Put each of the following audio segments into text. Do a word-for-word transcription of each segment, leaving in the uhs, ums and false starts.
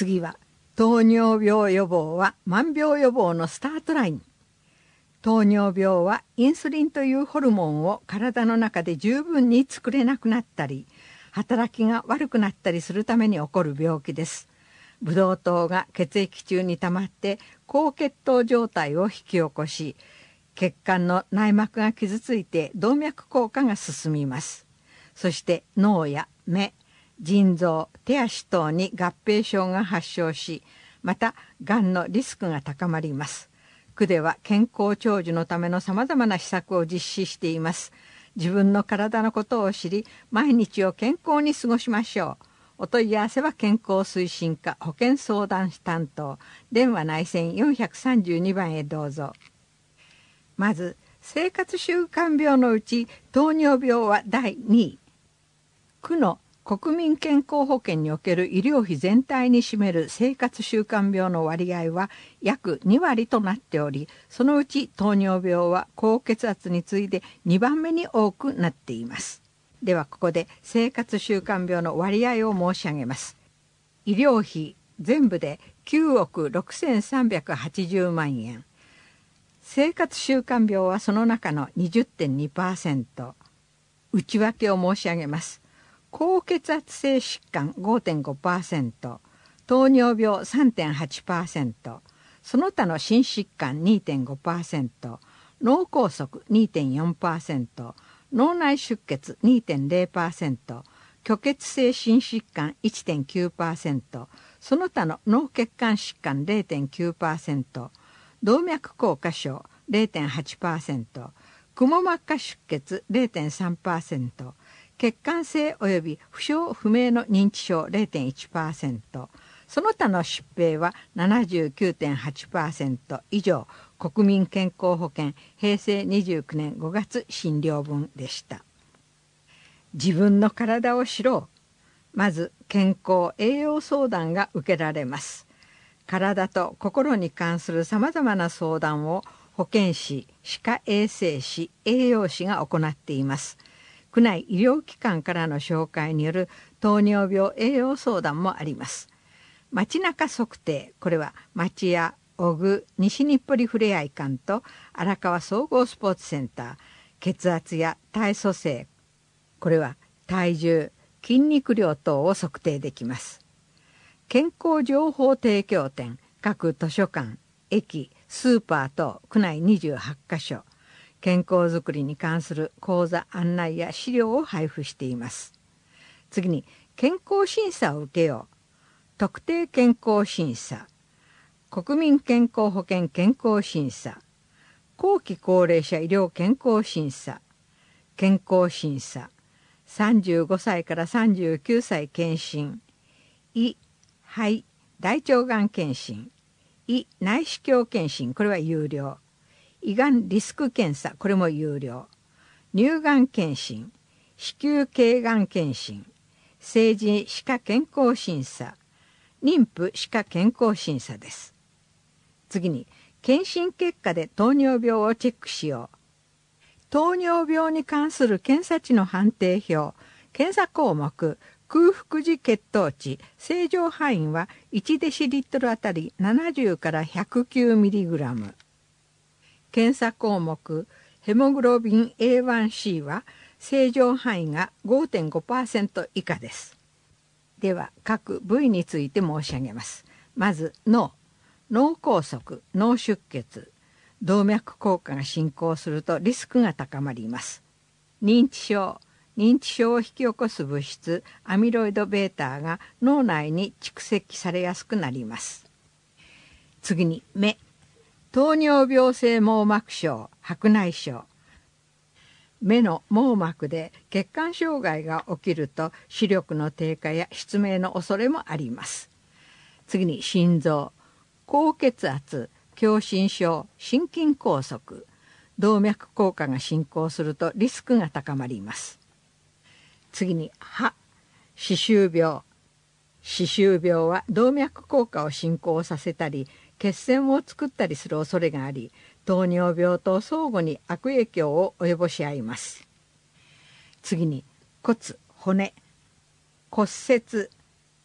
次は糖尿病予防は万病予防のスタートライン。糖尿病はインスリンというホルモンを体の中で十分に作れなくなったり、働きが悪くなったりするために起こる病気です。ブドウ糖が血液中に溜まって高血糖状態を引き起こし、血管の内膜が傷ついて動脈硬化が進みます。そして脳や目、腎臓、手足等に合併症が発症し、またがんのリスクが高まります。区では健康長寿のためのさまざまな施策を実施しています。自分の体のことを知り、毎日を健康に過ごしましょう。お問い合わせは健康推進課保健相談担当、電話内線よんひゃくさんじゅうにばんへどうぞ。まず、生活習慣病のうち糖尿病はだいにい。区の国民健康保険における医療費全体に占める生活習慣病の割合は約にわりとなっており、そのうち糖尿病は高血圧に次いでにばんめに多くなっています。ではここで生活習慣病の割合を申し上げます。医療費全部できゅうおくろくせんさんびゃくはちじゅうまんえん。生活習慣病はその中の にじゅってんにパーセント。内訳を申し上げます。高血圧性疾患 ごてんごパーセント、糖尿病 さんてんはちパーセント、その他の心疾患 にてんごパーセント、脳梗塞 にてんよんパーセント、脳内出血 にてんぜろパーセント、虚血性心疾患 いってんきゅうパーセント、その他の脳血管疾患 れいてんきゅうパーセント、動脈硬化症 れいてんはちパーセント、くも膜下出血 れいてんさんパーセント、血管性及び不詳不明の認知症 れいてんいちパーセント、その他の疾病は ななじゅうきゅうてんはちパーセント 以上、国民健康保険へいせいにじゅうきゅうねんごがつ診療分でした。自分の体を知ろう。まず健康栄養相談が受けられます。体と心に関するさまざまな相談を保健師、歯科衛生士、栄養士が行っています。区内医療機関からの紹介による糖尿病栄養相談もあります。街中測定、これは町屋、小具、西日暮里ふれあい館と荒川総合スポーツセンター、血圧や体組成、これは体重、筋肉量等を測定できます。健康情報提供店、各図書館、駅、スーパー等区内にじゅうはちかしょ、健康づくりに関する講座案内や資料を配布しています。次に健康審査を受けよう。特定健康審査、国民健康保険健康審査、後期高齢者医療健康審査、健康審査、さんじゅうごさいからさんじゅうきゅうさい検診、胃、肺、大腸がん検診、胃内視鏡検診、これは有料。胃がんリスク検査、これも有料。乳がん検診、子宮頸がん検診、成人歯科健康審査、妊婦歯科健康審査です。次に検診結果で糖尿病をチェックしよう。糖尿病に関する検査値の判定表、検査項目、空腹時血糖値、正常範囲はいちデシリットルあたりななじゅうからひゃくきゅうミリグラム。検査項目、ヘモグロビン エーワンシー は正常範囲が ごてんごパーセント 以下です。では各部位について申し上げます。まず脳、脳梗塞、脳出血、動脈硬化が進行するとリスクが高まります。認知症、認知症を引き起こす物質アミロイド β が脳内に蓄積されやすくなります。次に目、糖尿病性網膜症、白内障。目の網膜で血管障害が起きると視力の低下や失明の恐れもあります。次に心臓、高血圧、狭心症、心筋梗塞、動脈硬化が進行するとリスクが高まります。次に歯、歯周病。歯周病は動脈硬化を進行させたり血栓を作ったりする恐れがあり、糖尿病と相互に悪影響を及ぼし合います。次に骨、骨、骨折、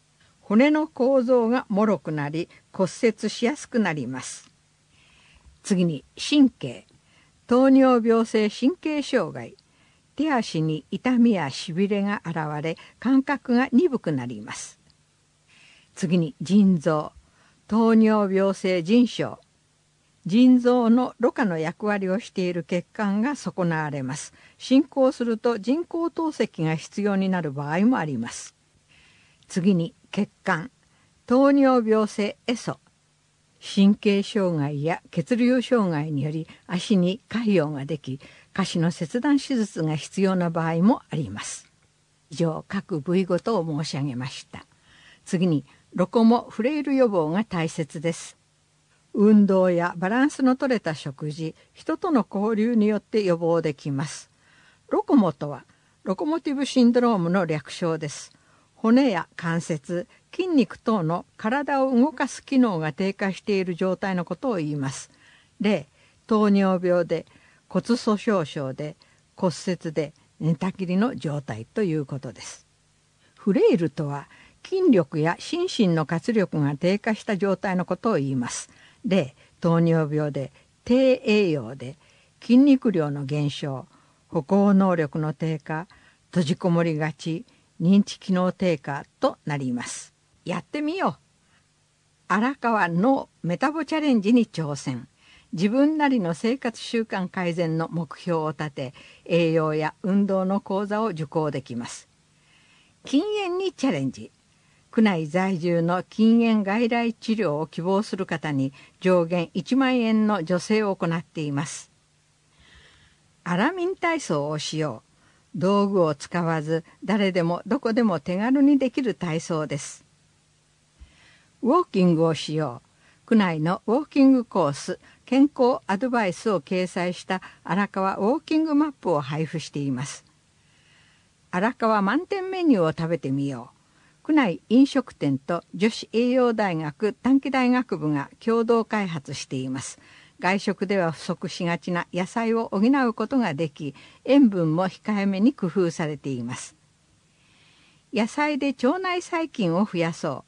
骨の構造が脆くなり骨折しやすくなります。次に神経。糖尿病性神経障害。手足に痛みやしびれが現れ感覚が鈍くなります。次に腎臓。糖尿病性腎症。腎臓のろ過の役割をしている血管が損なわれます。進行すると人工透析が必要になる場合もあります。次に血管。糖尿病性エソ。神経障害や血流障害により足に潰瘍ができ、下肢の切断手術が必要な場合もあります。以上、各部位ごとを申し上げました。次にロコモフレイル予防が大切です。運動やバランスの取れた食事、人との交流によって予防できます。ロコモとはロコモティブシンドロームの略称です。骨や関節、筋肉等の体を動かす機能が低下している状態のことを言います。例、糖尿病で、骨粗鬆症で、骨折で、寝たきりの状態ということです。フレイルとは筋力や心身の活力が低下した状態のことを言います。例、糖尿病で、低栄養で、筋肉量の減少、歩行能力の低下、閉じこもりがち、認知機能低下となります。やってみよう。荒川脳メタボチャレンジに挑戦。自分なりの生活習慣改善の目標を立て、栄養や運動の講座を受講できます。筋炎にチャレンジ。区内在住の筋炎外来治療を希望する方に上限いちまんえんの助成を行っています。アラミン体操をしよう。道具を使わず誰でもどこでも手軽にできる体操です。ウォーキングをしよう。区内のウォーキングコース、健康アドバイスを掲載した荒川ウォーキングマップを配布しています。荒川満点メニューを食べてみよう。区内飲食店と女子栄養大学短期大学部が共同開発しています。外食では不足しがちな野菜を補うことができ、塩分も控えめに工夫されています。野菜で腸内細菌を増やそう。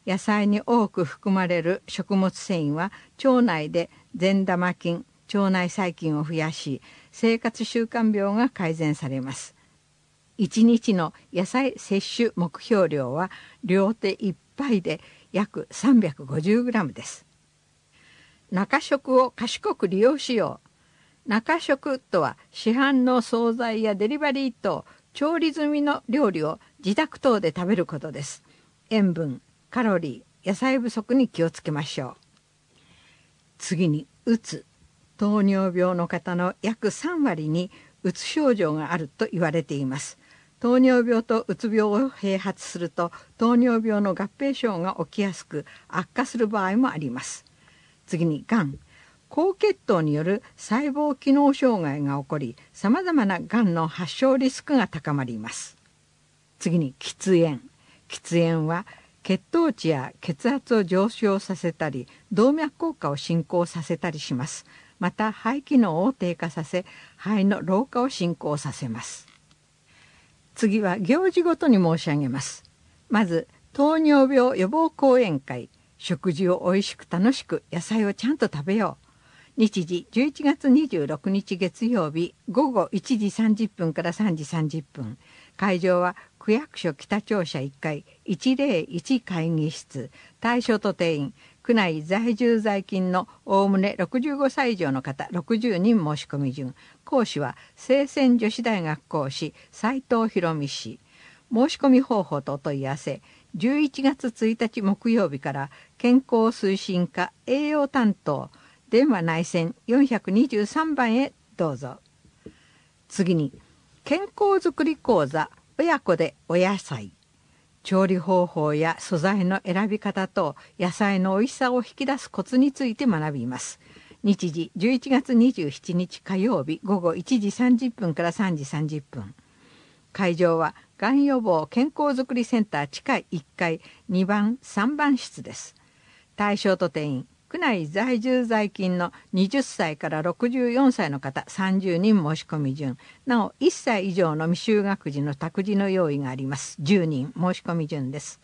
野菜に多く含まれる食物繊維は腸内で善玉菌、腸内細菌を増やし、生活習慣病が改善されます。いちにちの野菜摂取目標量は両手いっぱいで約 さんびゃくごじゅうグラム です。中食を賢く利用しよう。中食とは市販の惣菜やデリバリー等調理済みの料理を自宅等で食べることです。塩分、カロリー、野菜不足に気をつけましょう。次にうつ。糖尿病の方の約さんわりにうつ症状があると言われています。糖尿病とうつ病を併発すると糖尿病の合併症が起きやすく悪化する場合もあります。次にがん。高血糖による細胞機能障害が起こり、さまざまながんの発症リスクが高まります。次に喫煙。喫煙は血糖値や血圧を上昇させたり、動脈硬化を進行させたりします。また肺機能を低下させ、肺の老化を進行させます。次は行事ごとに申し上げます。まず糖尿病予防講演会。食事をおいしく楽しく野菜をちゃんと食べよう。日時じゅういちがつにじゅうろくにち月曜日ごごいちじさんじゅっぷんからさんじさんじゅっぷん。会場は区役所北庁舎いっかいいちぜろいち会議室。対象と定員。区内在住在勤のおおむねろくじゅうごさい以上の方ろくじゅうにん申し込み順。講師は清泉女子大学講師斉藤博美氏。申し込み方法とお問い合わせ。じゅういちがつついたち木曜日から健康推進課栄養担当電話内線よんにさんばんへどうぞ。次に健康づくり講座親子でお野菜。調理方法や素材の選び方と野菜のおいしさを引き出すコツについて学びます。日時じゅういちがつにじゅうしちにち火曜日ごごいちじさんじゅっぷんからさんじさんじゅっぷん。会場はがん予防健康づくりセンター地下いっかいにばんさんばん室です。対象と定員。区内在住在勤のはたちからろくじゅうよんさいの方さんじゅうにん申し込み順。なおいっさい以上の未就学児の託児の用意があります。じゅうにん申し込み順です。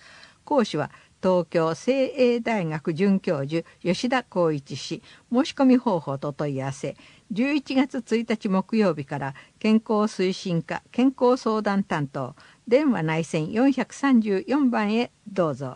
講師は東京聖英大学准教授吉田光一氏。申し込み方法と問い合わせ、じゅういちがつついたち木曜日から健康推進課健康相談担当電話内線よんさんよんばんへどうぞ。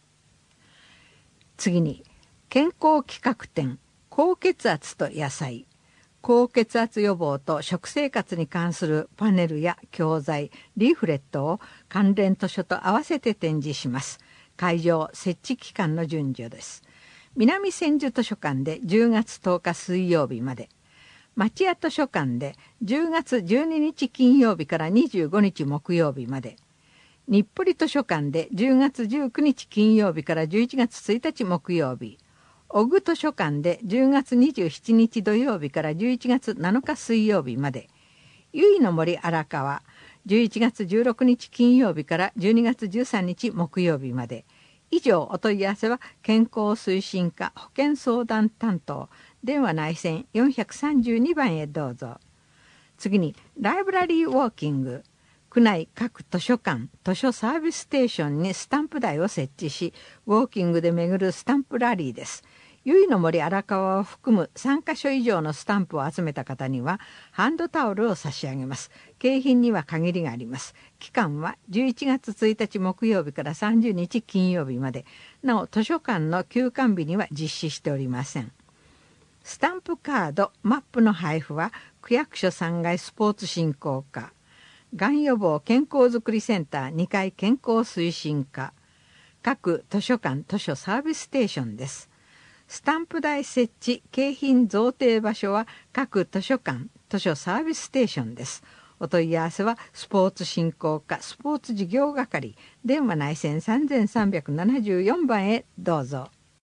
次に、健康企画展高血圧と野菜、高血圧予防と食生活に関するパネルや教材、リーフレットを関連図書と合わせて展示します。会場設置期間の順序です。南千住図書館でじゅうがつとおか水曜日まで、町屋図書館でじゅうがつじゅうににち金曜日からにじゅうごにち木曜日まで、日暮里図書館でじゅうがつじゅうくにち金曜日からじゅういちがつついたち木曜日、小具図書館でじゅうがつにじゅうしちにち土曜日からじゅういちがつなのか水曜日まで、由比の森荒川じゅういちがつじゅうろくにち金曜日からじゅうにがつじゅうさんにち木曜日まで。以上、お問い合わせは健康推進課保健相談担当電話内線よんさんにばんへどうぞ。次に、ライブラリーウォーキング。区内各図書館図書サービスステーションにスタンプ台を設置し、ウォーキングで巡るスタンプラリーです。由比の森荒川を含むさんかしょ以上のスタンプを集めた方にはハンドタオルを差し上げます。景品には限りがあります。期間はじゅういちがつついたち木曜日からさんじゅうにち金曜日まで。なお、図書館の休館日には実施しておりません。スタンプカードマップの配布は区役所さんがいスポーツ振興課、がん予防健康づくりセンターにかい健康推進課、各図書館図書サービスステーションです。スタンプ台設置景品贈呈場所は各図書館図書サービスステーションです。お問い合わせはスポーツ振興課スポーツ事業係電話内線さんさんななよんばんへどうぞ。